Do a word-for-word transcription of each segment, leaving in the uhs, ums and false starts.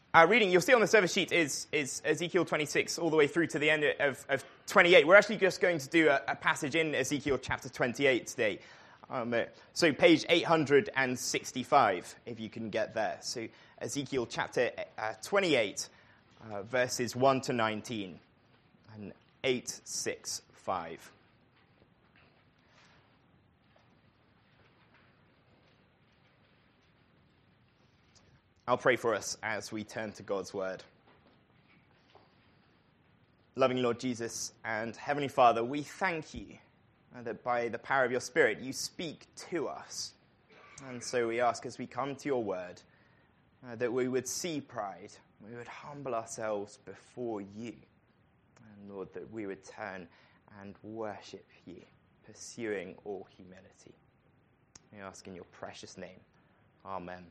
Our reading, you'll see on the service sheet, is, is Ezekiel twenty-six all the way through to the end of, of twenty-eight. We're actually just going to do a, a passage in Ezekiel chapter twenty-eight today. Um, so page eight hundred sixty-five, if you can get there. So Ezekiel chapter uh, twenty-eight, uh, verses one to nineteen, and eight sixty-five. I'll pray for us as we turn to God's word. Loving Lord Jesus and Heavenly Father, we thank you that by the power of your Spirit you speak to us. And so we ask as we come to your word uh, that we would see pride, we would humble ourselves before you. And Lord, that we would turn and worship you, pursuing all humility. We ask in your precious name. Amen.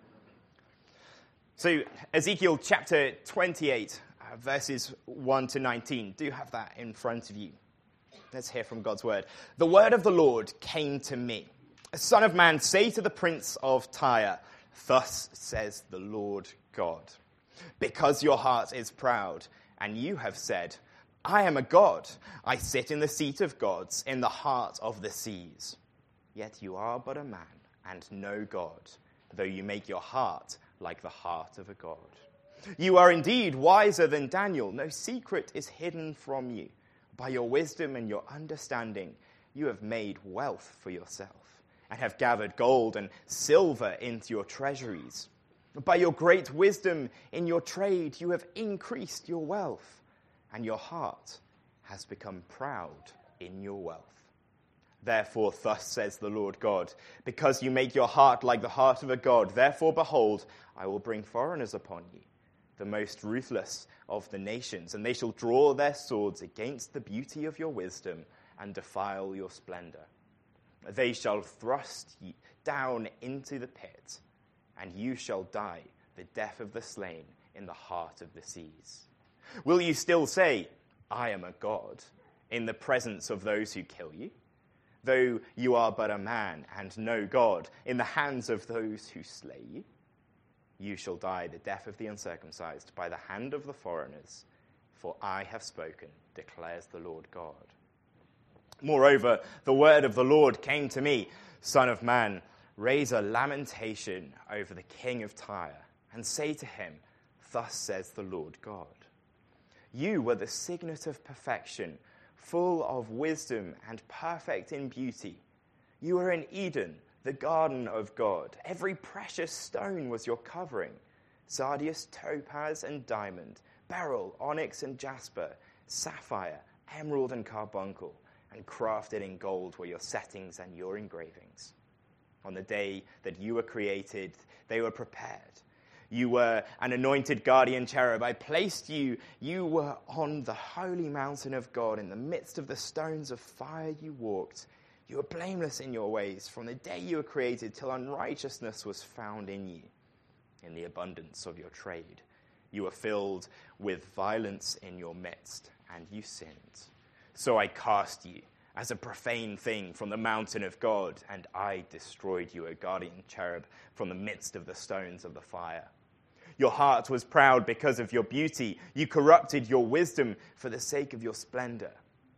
So Ezekiel chapter twenty-eight, uh, verses one to nineteen. Do have that in front of you. Let's hear from God's word. The word of the Lord came to me. Son of man, say to the prince of Tyre, thus says the Lord God, because your heart is proud, and you have said, I am a god. I sit in the seat of gods, in the heart of the seas. Yet you are but a man, and no God, though you make your heart like the heart of a god. You are indeed wiser than Daniel. No secret is hidden from you. By your wisdom and your understanding, you have made wealth for yourself, and have gathered gold and silver into your treasuries. By your great wisdom in your trade, you have increased your wealth, and your heart has become proud in your wealth. Therefore, thus says the Lord God, because you make your heart like the heart of a god, therefore, behold, I will bring foreigners upon you, the most ruthless of the nations, and they shall draw their swords against the beauty of your wisdom and defile your splendor. They shall thrust you down into the pit, and you shall die the death of the slain in the heart of the seas. Will you still say, I am a god, in the presence of those who kill you? Though you are but a man and no God, in the hands of those who slay you, you shall die the death of the uncircumcised by the hand of the foreigners, for I have spoken, declares the Lord God. Moreover, the word of the Lord came to me, Son of man, raise a lamentation over the king of Tyre, and say to him, thus says the Lord God. You were the signet of perfection, full of wisdom and perfect in beauty. You were in Eden, the garden of God. Every precious stone was your covering, sardius, topaz, and diamond, beryl, onyx, and jasper, sapphire, emerald, and carbuncle, and crafted in gold were your settings and your engravings. On the day that you were created, they were prepared. You were an anointed guardian cherub. I placed you. You were on the holy mountain of God. In the midst of the stones of fire you walked. You were blameless in your ways from the day you were created till unrighteousness was found in you. In the abundance of your trade, you were filled with violence in your midst, and you sinned. So I cast you as a profane thing from the mountain of God, and I destroyed you, a guardian cherub, from the midst of the stones of the fire. Your heart was proud because of your beauty. You corrupted your wisdom for the sake of your splendor.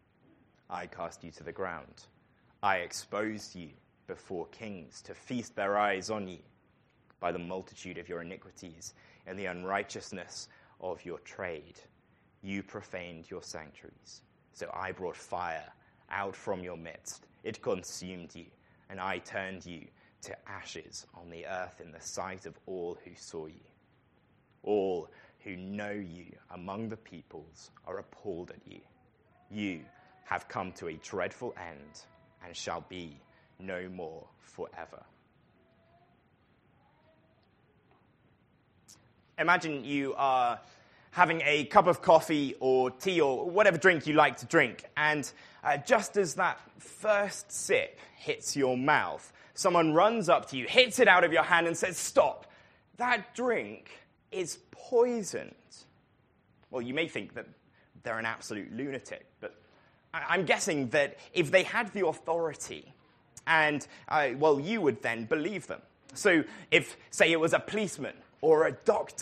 I cast you to the ground. I exposed you before kings to feast their eyes on you. By the multitude of your iniquities and the unrighteousness of your trade, you profaned your sanctuaries. So I brought fire out from your midst. It consumed you, and I turned you to ashes on the earth in the sight of all who saw you. All who know you among the peoples are appalled at you. You have come to a dreadful end and shall be no more forever. Imagine you are having a cup of coffee or tea or whatever drink you like to drink, and uh, just as that first sip hits your mouth, someone runs up to you, hits it out of your hand and says, "Stop, that drink is poisoned." Well, you may think that they're an absolute lunatic, but I'm guessing that if they had the authority, and, uh, well, you would then believe them. So if, say, it was a policeman or a doctor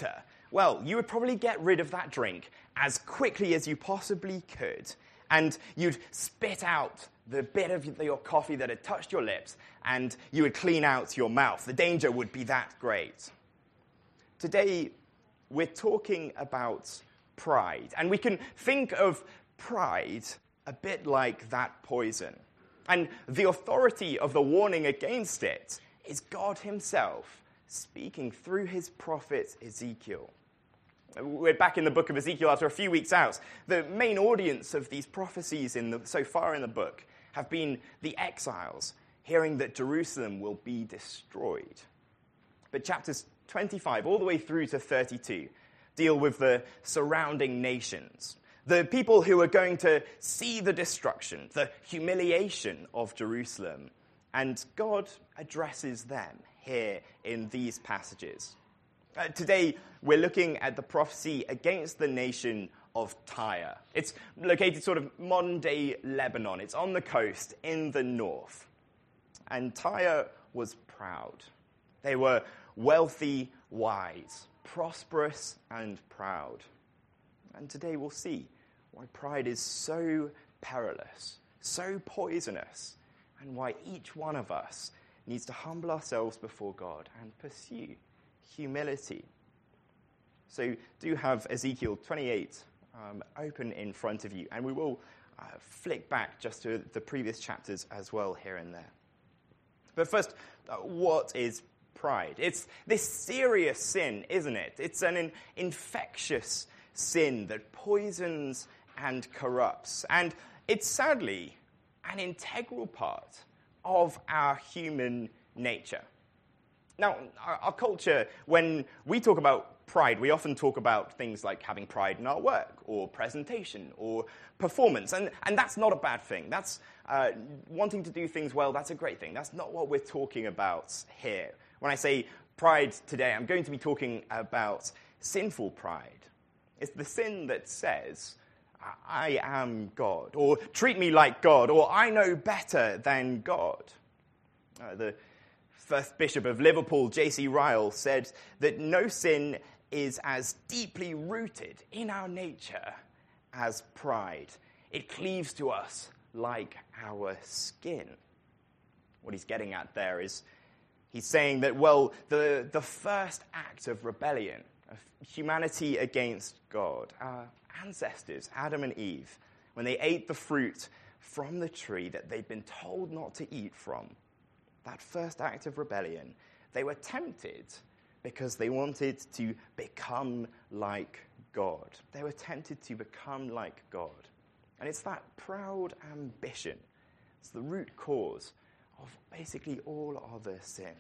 well, you would probably get rid of that drink as quickly as you possibly could, and you'd spit out the bit of your coffee that had touched your lips, and you would clean out your mouth. The danger would be that great. Today, we're talking about pride, and we can think of pride a bit like that poison. And the authority of the warning against it is God himself speaking through his prophet Ezekiel. We're back in the book of Ezekiel after a few weeks out. The main audience of these prophecies in the, so far in the book have been the exiles, hearing that Jerusalem will be destroyed. But chapters twenty-five all the way through to thirty-two deal with the surrounding nations, the people who are going to see the destruction, the humiliation of Jerusalem. And God addresses them here in these passages. Uh, today, we're looking at the prophecy against the nation of Tyre. It's located sort of modern-day Lebanon. It's on the coast in the north. And Tyre was proud. They were wealthy, wise, prosperous, and proud. And today we'll see why pride is so perilous, so poisonous, and why each one of us needs to humble ourselves before God and pursue humility. So do have Ezekiel twenty-eight um, open in front of you, and we will uh, flick back just to the previous chapters as well here and there. But first, uh, what is pride? It's this serious sin, isn't it? It's an in- infectious sin that poisons and corrupts, and it's sadly an integral part of our human nature. Now, our, our culture, when we talk about pride, we often talk about things like having pride in our work, or presentation, or performance, and, and that's not a bad thing. That's uh, wanting to do things well, that's a great thing. That's not what we're talking about here. When I say pride today, I'm going to be talking about sinful pride. It's the sin that says, I am God, or treat me like God, or I know better than God. Uh, the first Bishop of Liverpool, J C Ryle, said that no sin is as deeply rooted in our nature as pride. It cleaves to us like our skin. What he's getting at there is he's saying that, well, the, the first act of rebellion, of humanity against God, our ancestors, Adam and Eve, when they ate the fruit from the tree that they'd been told not to eat from, that first act of rebellion, they were tempted because they wanted to become like God. They were tempted to become like God. And it's that proud ambition. It's the root cause of basically all other sin.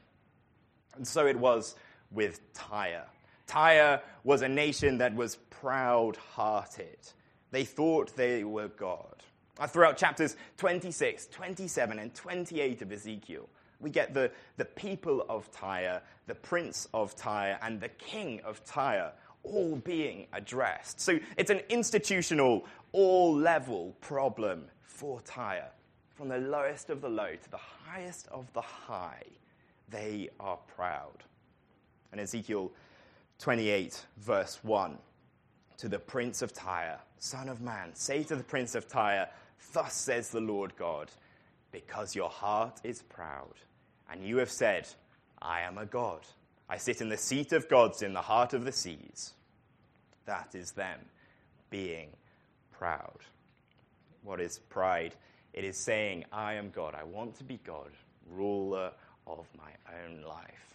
And so it was with Tyre. Tyre was a nation that was proud-hearted. They thought they were God. Throughout chapters twenty-six, twenty-seven, and twenty-eight of Ezekiel, we get the, the people of Tyre, the prince of Tyre, and the king of Tyre all being addressed. So it's an institutional, all-level problem for Tyre. From the lowest of the low to the highest of the high, they are proud. And Ezekiel twenty-eight, verse one, to the prince of Tyre, Son of man, say to the prince of Tyre, thus says the Lord God, because your heart is proud, and you have said, I am a god. I sit in the seat of gods in the heart of the seas. That is them being proud. What is pride? It is saying, I am God. I want to be God, ruler of my own life.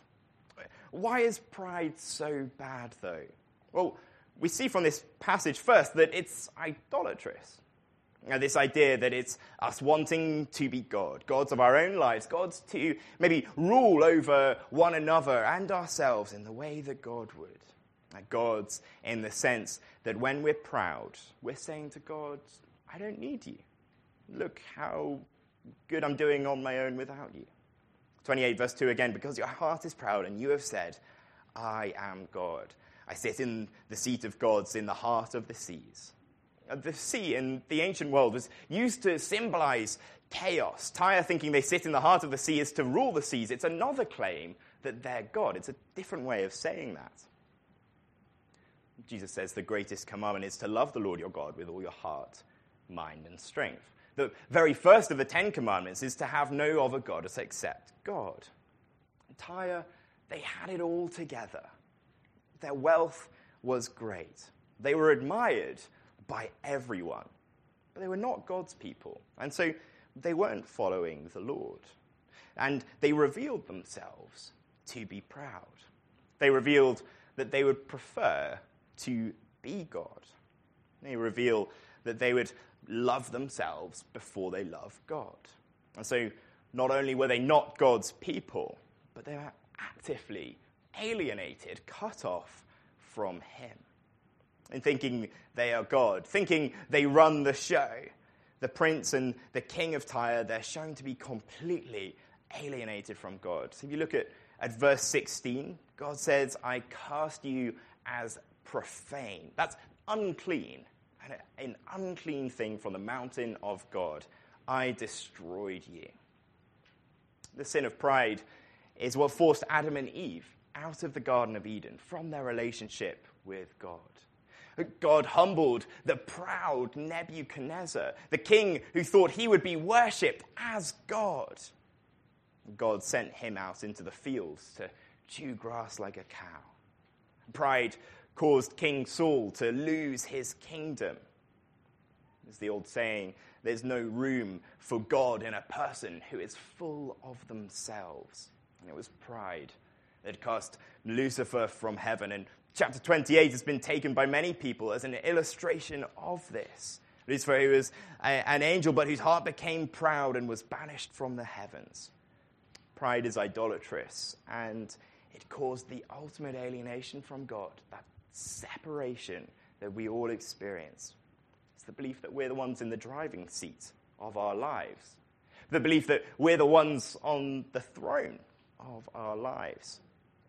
Why is pride so bad, though? Well, we see from this passage first that it's idolatrous. Now, this idea that it's us wanting to be God, gods of our own lives, gods to maybe rule over one another and ourselves in the way that God would. Like gods in the sense that when we're proud, we're saying to God, I don't need you. Look how good I'm doing on my own without you. twenty-eight verse two again, because your heart is proud and you have said, I am God. I sit in the seat of gods in the heart of the seas. The sea in the ancient world was used to symbolize chaos. Tyre thinking they sit in the heart of the sea is to rule the seas. It's another claim that they're God. It's a different way of saying that. Jesus says the greatest commandment is to love the Lord your God with all your heart, mind, and strength. The very first of the Ten Commandments is to have no other God except God. Tyre, they had it all together. Their wealth was great. They were admired by everyone. But they were not God's people. And so they weren't following the Lord. And they revealed themselves to be proud. They revealed that they would prefer to be God. They reveal that they would love themselves before they love God. And so not only were they not God's people, but they were actively alienated, cut off from him. In thinking they are God, thinking they run the show, the prince and the king of Tyre, they're shown to be completely alienated from God. So if you look at, at verse sixteen, God says, I cast you as profane. That's unclean. An unclean thing from the mountain of God. I destroyed you. The sin of pride is what forced Adam and Eve out of the Garden of Eden from their relationship with God. God humbled the proud Nebuchadnezzar, the king who thought he would be worshipped as God. God sent him out into the fields to chew grass like a cow. Pride caused King Saul to lose his kingdom. There's the old saying, there's no room for God in a person who is full of themselves. And it was pride that cast Lucifer from heaven. And chapter twenty-eight has been taken by many people as an illustration of this. Lucifer, who was a, an angel, but whose heart became proud and was banished from the heavens. Pride is idolatrous, and it caused the ultimate alienation from God, that separation that we all experience. It's the belief that we're the ones in the driving seat of our lives. The belief that we're the ones on the throne of our lives.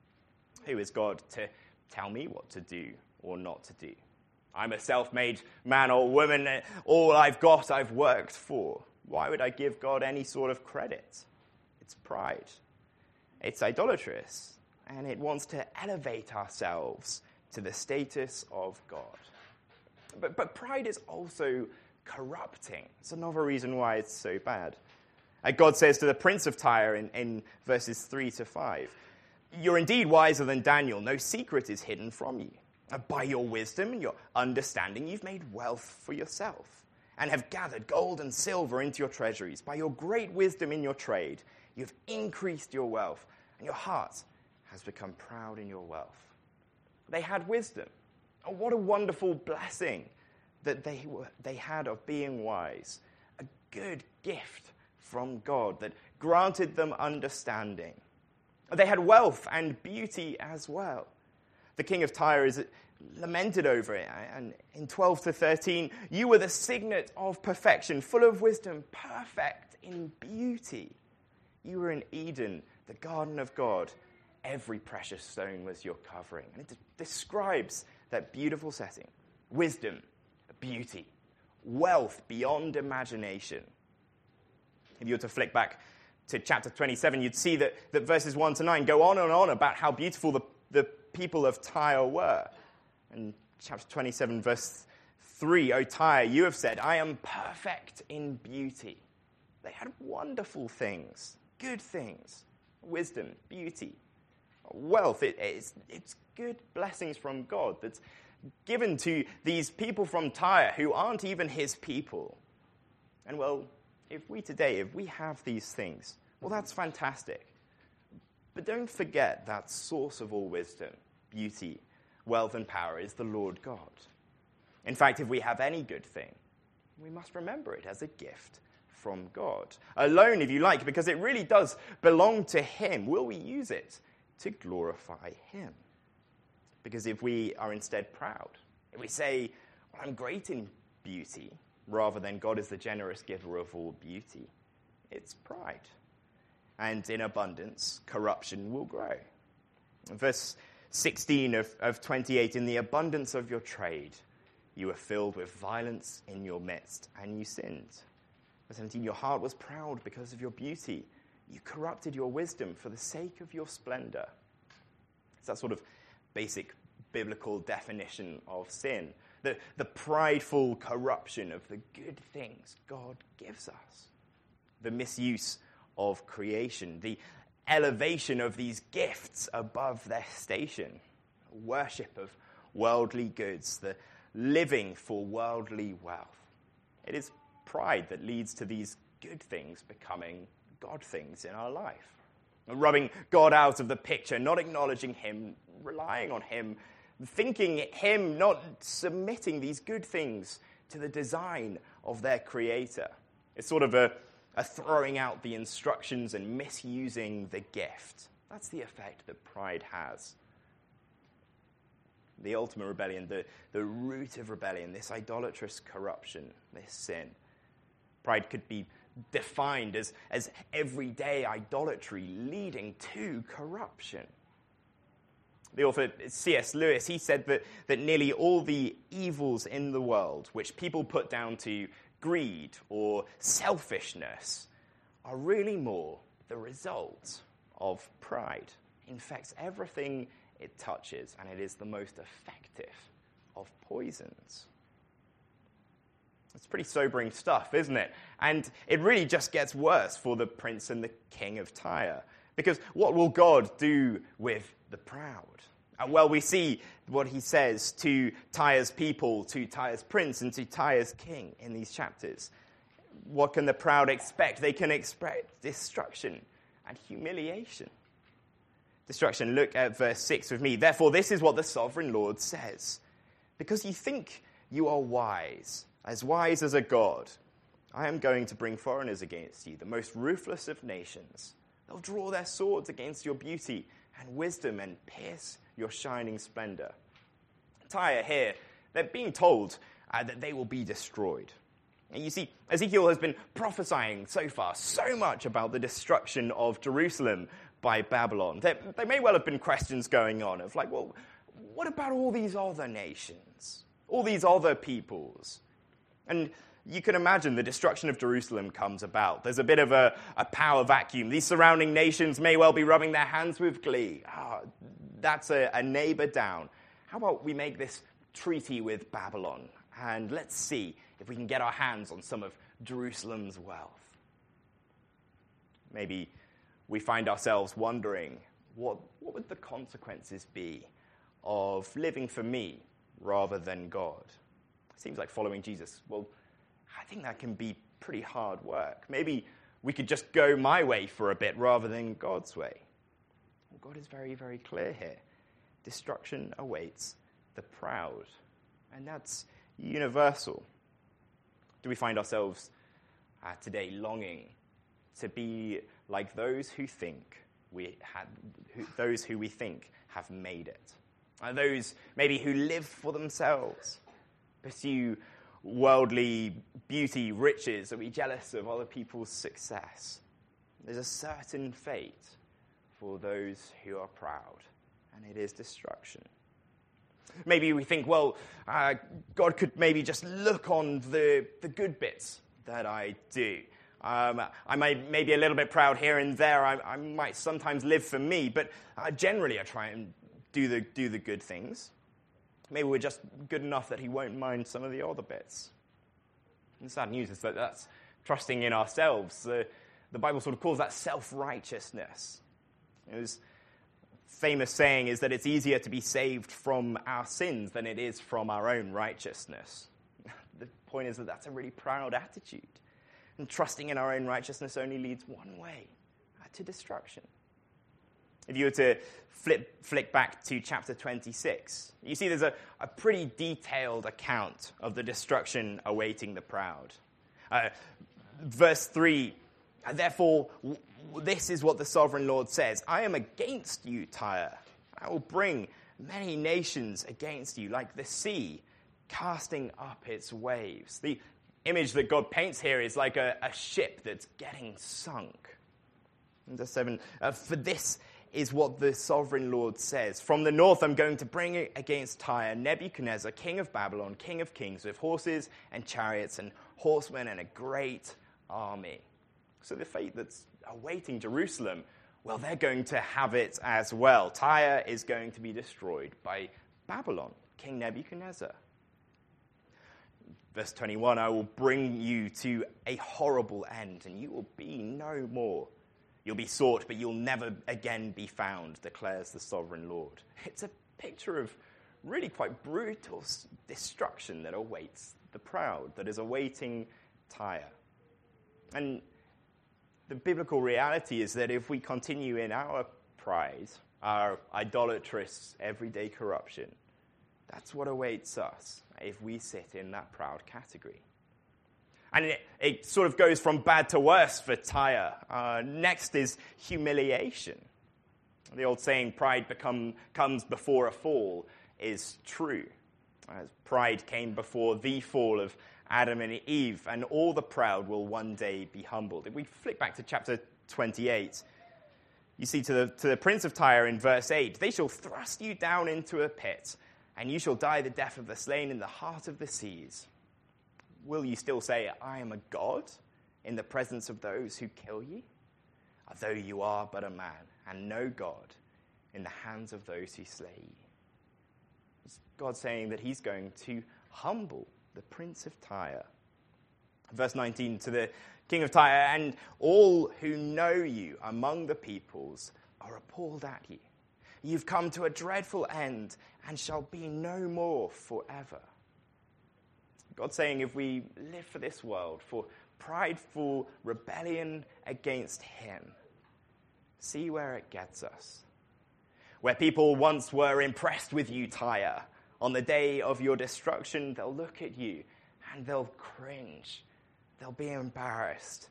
Who is God to tell me what to do or not to do? I'm a self-made man or woman. All I've got, I've worked for. Why would I give God any sort of credit? It's pride. It's idolatrous. And it wants to elevate ourselves to the status of God. But, but pride is also corrupting. It's another reason why it's so bad. Uh, God says to the prince of Tyre in, in verses three to five, you're indeed wiser than Daniel. No secret is hidden from you. Uh, by your wisdom and your understanding, you've made wealth for yourself and have gathered gold and silver into your treasuries. By your great wisdom in your trade, you've increased your wealth, and your heart has become proud in your wealth. They had wisdom. Oh, what a wonderful blessing that they were, they had of being wise. A good gift from God that granted them understanding. They had wealth and beauty as well. The king of Tyre is lamented over it. And in twelve to thirteen, you were the signet of perfection, full of wisdom, perfect in beauty. You were in Eden, the garden of God. Every precious stone was your covering. And it describes that beautiful setting. Wisdom, beauty, wealth beyond imagination. If you were to flick back to chapter twenty-seven, you'd see that, that verses one to nine go on and on about how beautiful the, the people of Tyre were. And chapter twenty-seven, verse three, O Tyre, you have said, I am perfect in beauty. They had wonderful things, good things, wisdom, beauty, wealth. It, it's, it's good blessings from God that's given to these people from Tyre who aren't even his people. And well, if we today, if we have these things, well, that's fantastic. But don't forget that source of all wisdom, beauty, wealth, and power is the Lord God. In fact, if we have any good thing, we must remember it as a gift from God. Alone, if you like, because it really does belong to him. Will we use it to glorify him? Because if we are instead proud, if we say, well, I'm great in beauty, rather than God is the generous giver of all beauty, it's pride. And in abundance, corruption will grow. Verse sixteen of, of twenty-eight, in the abundance of your trade, you were filled with violence in your midst, and you sinned. Verse seventeen, your heart was proud because of your beauty. You corrupted your wisdom for the sake of your splendor. It's that sort of basic biblical definition of sin. The, the prideful corruption of the good things God gives us. The misuse of creation. The elevation of these gifts above their station. Worship of worldly goods. The living for worldly wealth. It is pride that leads to these good things becoming God things in our life. Rubbing God out of the picture, not acknowledging him, relying on him, thinking him, not submitting these good things to the design of their creator. It's sort of a, a throwing out the instructions and misusing the gift. That's the effect that pride has. The ultimate rebellion, the, the root of rebellion, this idolatrous corruption, this sin. Pride could be defined as, as everyday idolatry leading to corruption. The author C S Lewis, he said that, that nearly all the evils in the world, which people put down to greed or selfishness, are really more the result of pride. It infects everything it touches, and it is the most effective of poisons. It's pretty sobering stuff, isn't it? And it really just gets worse for the prince and the king of Tyre. Because what will God do with the proud? Uh, well, we see what he says to Tyre's people, to Tyre's prince, and to Tyre's king in these chapters. What can the proud expect? They can expect destruction and humiliation. Destruction. Look at verse six with me. Therefore, this is what the sovereign Lord says. Because you think you are wise, as wise as a god, I am going to bring foreigners against you, the most ruthless of nations. They'll draw their swords against your beauty and wisdom and pierce your shining splendor. Tyre here, they're being told uh, that they will be destroyed. And you see, Ezekiel has been prophesying so far so much about the destruction of Jerusalem by Babylon. There, there may well have been questions going on of like, well, what about all these other nations? All these other peoples? And you can imagine the destruction of Jerusalem comes about. There's a bit of a, a power vacuum. These surrounding nations may well be rubbing their hands with glee. Ah, that's a, a neighbor down. How about we make this treaty with Babylon, and let's see if we can get our hands on some of Jerusalem's wealth. Maybe we find ourselves wondering, what, what would the consequences be of living for me rather than God? It seems like following Jesus, well, I think that can be pretty hard work. Maybe we could just go my way for a bit rather than God's way. Well, God is very, very clear here. Destruction awaits the proud. And that's universal. Do we find ourselves uh, today longing to be like those who think we had, who, those who we think have made it? Uh, those maybe who live for themselves, pursue worldly beauty, riches, are we jealous of other people's success? There's a certain fate for those who are proud, and it is destruction. Maybe we think, well, uh, God could maybe just look on the, the good bits that I do. Um, I might maybe a little bit proud here and there. I, I might sometimes live for me, but uh, generally I try and do the do the good things. Maybe we're just good enough that he won't mind some of the other bits. And the sad news is that that's trusting in ourselves. The, the Bible sort of calls that self-righteousness. It was famous saying is that it's easier to be saved from our sins than it is from our own righteousness. The point is that that's a really proud attitude. And trusting in our own righteousness only leads one way, to destruction. If you were to flip, flick back to chapter twenty-six, you see there's a, a pretty detailed account of the destruction awaiting the proud. Uh, verse three, therefore, w- this is what the sovereign Lord says. I am against you, Tyre. I will bring many nations against you, like the sea, casting up its waves. The image that God paints here is like a, a ship that's getting sunk. And verse seven, uh, for this is what the sovereign Lord says. From the north I'm going to bring against Tyre Nebuchadnezzar, king of Babylon, king of kings, with horses and chariots and horsemen and a great army. So the fate that's awaiting Jerusalem, well, they're going to have it as well. Tyre is going to be destroyed by Babylon, King Nebuchadnezzar. Verse twenty-one, I will bring you to a horrible end, and you will be no more. You'll be sought, but you'll never again be found, declares the sovereign Lord. It's a picture of really quite brutal destruction that awaits the proud, that is awaiting Tyre. And the biblical reality is that if we continue in our pride, our idolatrous everyday corruption, that's what awaits us if we sit in that proud category. And it, it sort of goes from bad to worse for Tyre. Uh, next is humiliation. The old saying, pride become, comes before a fall, is true. As pride came before the fall of Adam and Eve, and all the proud will one day be humbled. If we flick back to chapter twenty-eight, you see to the, to the prince of Tyre in verse eight, they shall thrust you down into a pit, and you shall die the death of the slain in the heart of the seas. Will you still say, I am a god in the presence of those who kill you? Though you are but a man, and no God in the hands of those who slay you. It's God saying that he's going to humble the prince of Tyre. Verse nineteen, to the king of Tyre, and all who know you among the peoples are appalled at you. You've come to a dreadful end and shall be no more forever. God saying if we live for this world, for prideful rebellion against him, see where it gets us. Where people once were impressed with you, Tyre, on the day of your destruction, they'll look at you and they'll cringe. They'll be embarrassed.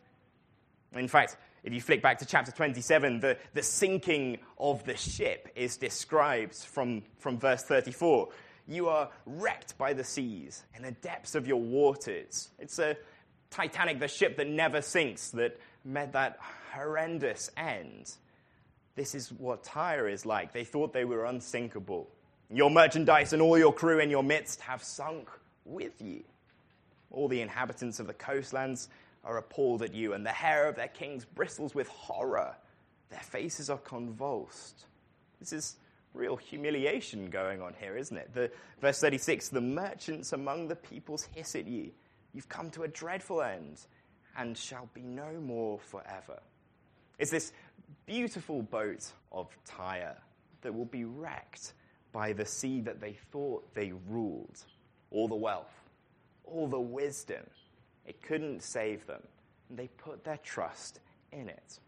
In fact, if you flick back to chapter twenty-seven, the, the sinking of the ship is described from, from verse thirty-four. You are wrecked by the seas in the depths of your waters. It's a Titanic, the ship that never sinks, that met that horrendous end. This is what Tyre is like. They thought they were unsinkable. Your merchandise and all your crew in your midst have sunk with you. All the inhabitants of the coastlands are appalled at you, and the hair of their kings bristles with horror. Their faces are convulsed. This is real humiliation going on here, isn't it? The, verse thirty-six, the merchants among the peoples hiss at you. You've come to a dreadful end and shall be no more forever. It's this beautiful boat of Tyre that will be wrecked by the sea that they thought they ruled. All the wealth, all the wisdom, it couldn't save them. And they put their trust in it.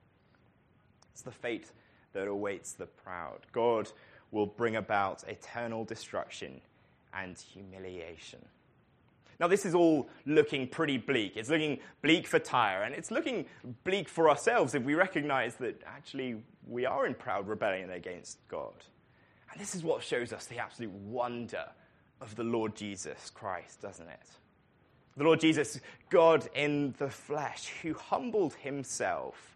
It's the fate that awaits the proud. God will bring about eternal destruction and humiliation. Now, this is all looking pretty bleak. It's looking bleak for Tyre, and it's looking bleak for ourselves if we recognize that actually we are in proud rebellion against God. And this is what shows us the absolute wonder of the Lord Jesus Christ, doesn't it? The Lord Jesus, God in the flesh, who humbled himself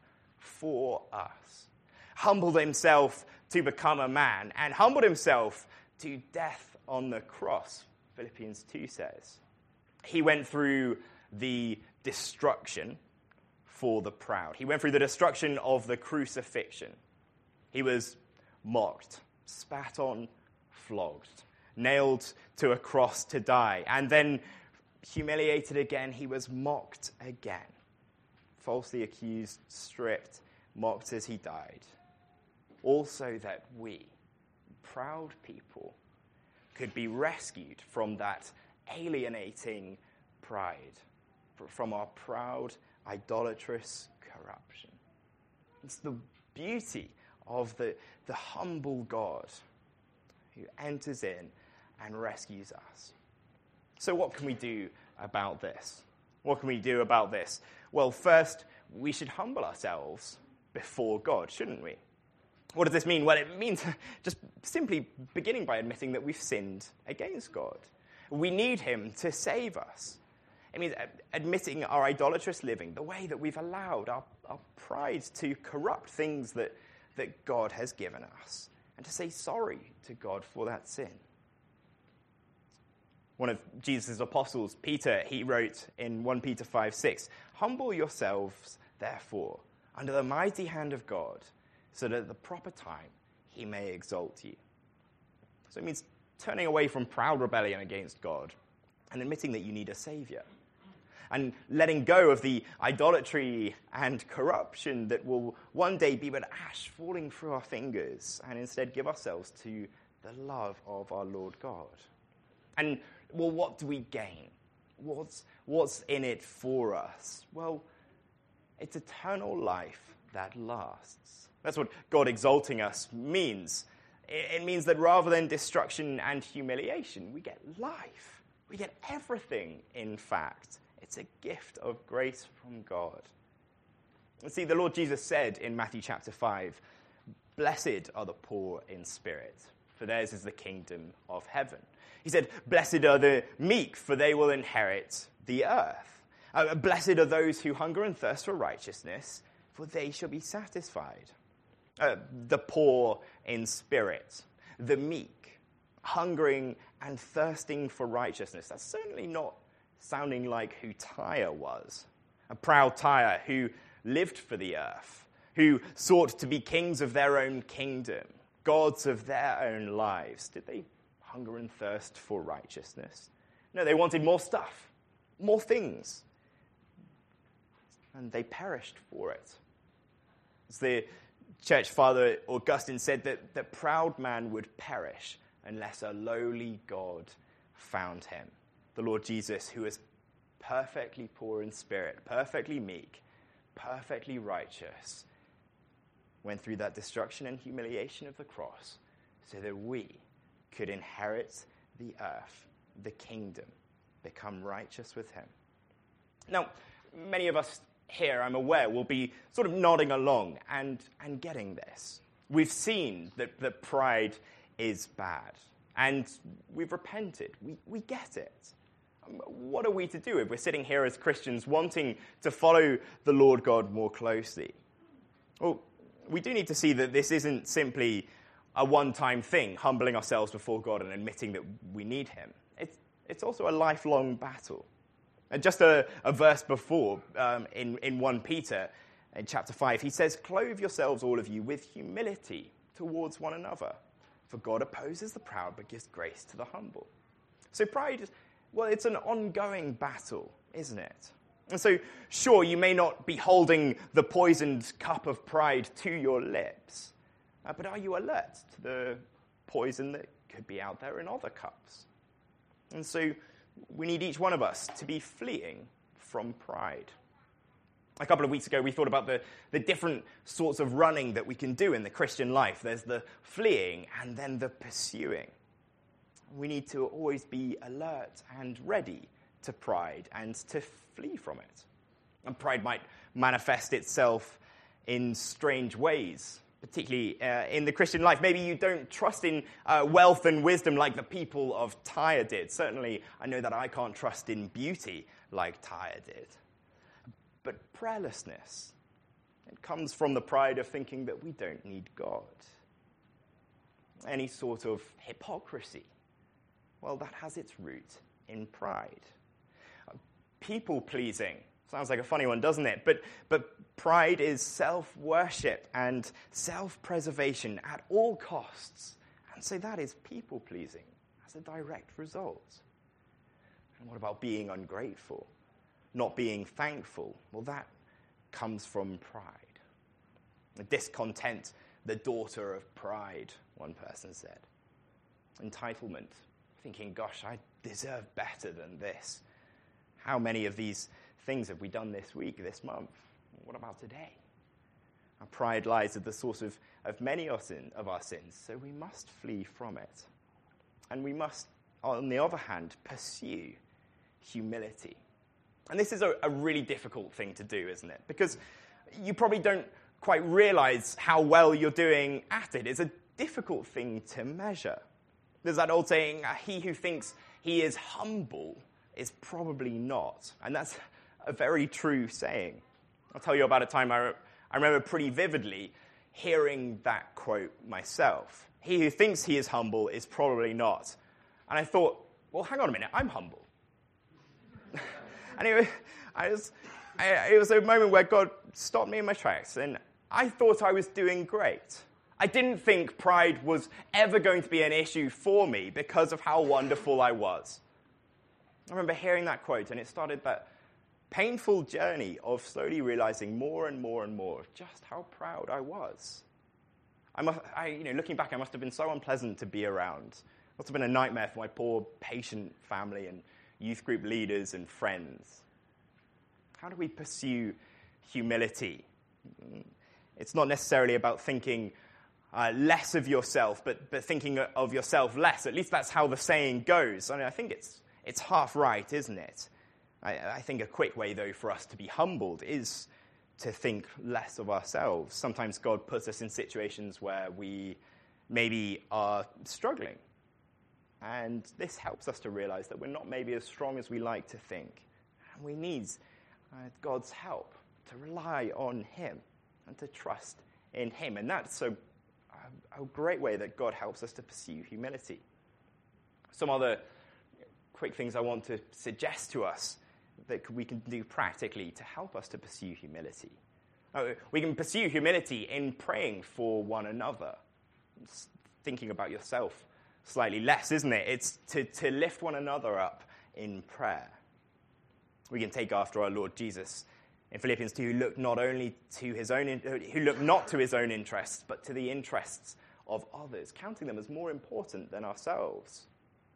for us. Humbled himself to become a man, and humbled himself to death on the cross, Philippians two says. He went through the destruction for the proud. He went through the destruction of the crucifixion. He was mocked, spat on, flogged, nailed to a cross to die, and then humiliated again. He was mocked again, falsely accused, stripped, mocked as he died. Also that we, proud people, could be rescued from that alienating pride, from our proud, idolatrous corruption. It's the beauty of the, the humble God who enters in and rescues us. So what can we do about this? What can we do about this? Well, first, we should humble ourselves before God, shouldn't we? What does this mean? Well, it means just simply beginning by admitting that we've sinned against God. We need him to save us. It means admitting our idolatrous living, the way that we've allowed our, our pride to corrupt things that, that God has given us, and to say sorry to God for that sin. One of Jesus' apostles, Peter, he wrote in First Peter five six, "Humble yourselves, therefore, under the mighty hand of God, so that at the proper time he may exalt you." So it means turning away from proud rebellion against God and admitting that you need a savior, and letting go of the idolatry and corruption that will one day be but ash falling through our fingers, and instead give ourselves to the love of our Lord God. And, well, what do we gain? What's, what's in it for us? Well, it's eternal life that lasts. That's what God exalting us means. It means that rather than destruction and humiliation, we get life. We get everything, in fact. It's a gift of grace from God. And see, the Lord Jesus said in Matthew chapter five, "Blessed are the poor in spirit, for theirs is the kingdom of heaven." He said, "Blessed are the meek, for they will inherit the earth. Uh, blessed are those who hunger and thirst for righteousness, for they shall be satisfied." Uh, the poor in spirit, the meek, hungering and thirsting for righteousness. That's certainly not sounding like who Tyre was. A proud Tyre who lived for the earth, who sought to be kings of their own kingdom, gods of their own lives. Did they hunger and thirst for righteousness? No, they wanted more stuff, more things. And they perished for it. As the church father Augustine said, that the proud man would perish unless a lowly God found him. The Lord Jesus, who is perfectly poor in spirit, perfectly meek, perfectly righteous, went through that destruction and humiliation of the cross so that we could inherit the earth, the kingdom, become righteous with him. Now, many of us here, I'm aware, will be sort of nodding along and, and getting this. We've seen that, that pride is bad, and we've repented. We, we get it. What are we to do if we're sitting here as Christians wanting to follow the Lord God more closely? Well, we do need to see that this isn't simply a one-time thing, humbling ourselves before God and admitting that we need him. It's, it's also a lifelong battle. And just a, a verse before, um, in, in First Peter, in chapter five, he says, "Clothe yourselves, all of you, with humility towards one another. For God opposes the proud, but gives grace to the humble." So pride, well, it's an ongoing battle, isn't it? And so, sure, you may not be holding the poisoned cup of pride to your lips, uh, but are you alert to the poison that could be out there in other cups? And so we need each one of us to be fleeing from pride. A couple of weeks ago, we thought about the, the different sorts of running that we can do in the Christian life. There's the fleeing and then the pursuing. We need to always be alert and ready to pride and to flee from it. And pride might manifest itself in strange ways, particularly uh, in the Christian life. Maybe you don't trust in uh, wealth and wisdom like the people of Tyre did. Certainly, I know that I can't trust in beauty like Tyre did. But prayerlessness, it comes from the pride of thinking that we don't need God. Any sort of hypocrisy, well, that has its root in pride. People-pleasing. Sounds like a funny one, doesn't it? But, but pride is self-worship and self-preservation at all costs. And so that is people-pleasing as a direct result. And what about being ungrateful? Not being thankful? Well, that comes from pride. Discontent, the daughter of pride, one person said. Entitlement, thinking, gosh, I deserve better than this. How many of these things have we done this week, this month? What about today? Our pride lies at the source of, of many of our sins, so we must flee from it. And we must, on the other hand, pursue humility. And this is a, a really difficult thing to do, isn't it? Because you probably don't quite realize how well you're doing at it. It's a difficult thing to measure. There's that old saying, he who thinks he is humble is probably not. And that's a very true saying. I'll tell you about a time I, re- I remember pretty vividly hearing that quote myself. He who thinks he is humble is probably not. And I thought, well, hang on a minute, I'm humble. And it, I was, I, it was a moment where God stopped me in my tracks, and I thought I was doing great. I didn't think pride was ever going to be an issue for me because of how wonderful I was. I remember hearing that quote, and it started that painful journey of slowly realizing more and more and more of just how proud I was. I must, I, you know, looking back, I must have been so unpleasant to be around. It must have been a nightmare for my poor, patient family and youth group leaders and friends. How do we pursue humility? It's not necessarily about thinking uh, less of yourself, but, but thinking of yourself less. At least that's how the saying goes. I mean, I think it's it's half right, isn't it? I, I think a quick way, though, for us to be humbled is to think less of ourselves. Sometimes God puts us in situations where we maybe are struggling. And this helps us to realize that we're not maybe as strong as we like to think. And we need uh, God's help to rely on him and to trust in him. And that's a, a, a great way that God helps us to pursue humility. Some other quick things I want to suggest to us that we can do practically to help us to pursue humility. Uh, we can pursue humility in praying for one another. It's thinking about yourself slightly less, isn't it? It's to, to lift one another up in prayer. We can take after our Lord Jesus in Philippians two, who looked not only to his own, who looked not to his own interests, but to the interests of others, counting them as more important than ourselves.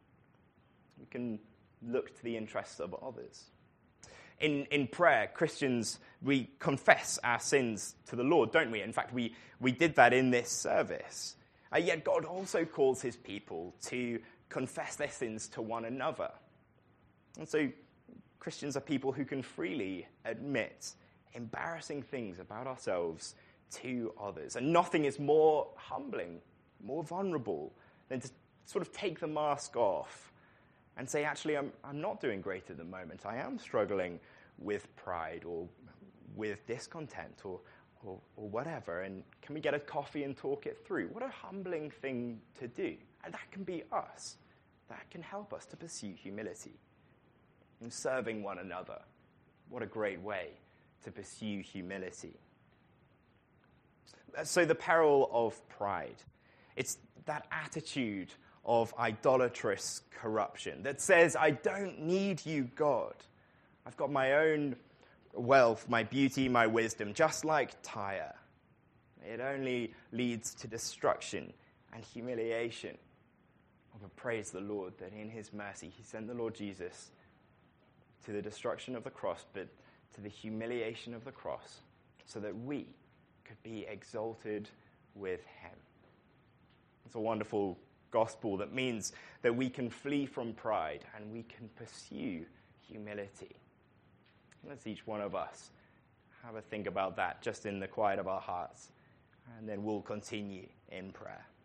We can look to the interests of others. In in prayer, Christians, we confess our sins to the Lord, don't we? In fact, we, we did that in this service. Uh, yet God also calls his people to confess their sins to one another. And so Christians are people who can freely admit embarrassing things about ourselves to others. And nothing is more humbling, more vulnerable than to sort of take the mask off and say, actually, I'm, I'm not doing great at the moment. I am struggling with pride or with discontent or, or, or whatever. And can we get a coffee and talk it through? What a humbling thing to do. And that can be us. That can help us to pursue humility. And serving one another. What a great way to pursue humility. So the peril of pride. It's that attitude of idolatrous corruption that says, I don't need you, God. I've got my own wealth, my beauty, my wisdom, just like Tyre. It only leads to destruction and humiliation. Oh, but praise the Lord that in his mercy he sent the Lord Jesus to the destruction of the cross, but to the humiliation of the cross, so that we could be exalted with him. It's a wonderful gospel that means that we can flee from pride and we can pursue humility. Let's each one of us have a think about that just in the quiet of our hearts, and then we'll continue in prayer.